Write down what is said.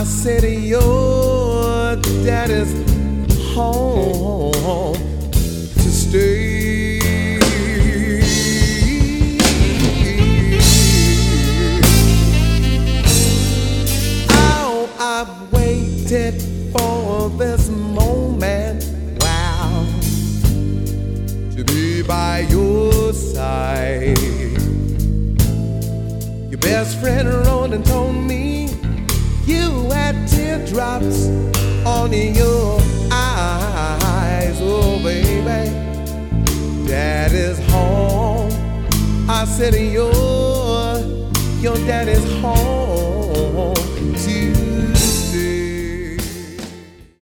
said your daddy's home to stay. Oh, I've waited for this moment, wow, to be by your side. Your best friend wrote and told me you had teardrops on your eyes. Oh, baby, daddy's home. I said your daddy's home too.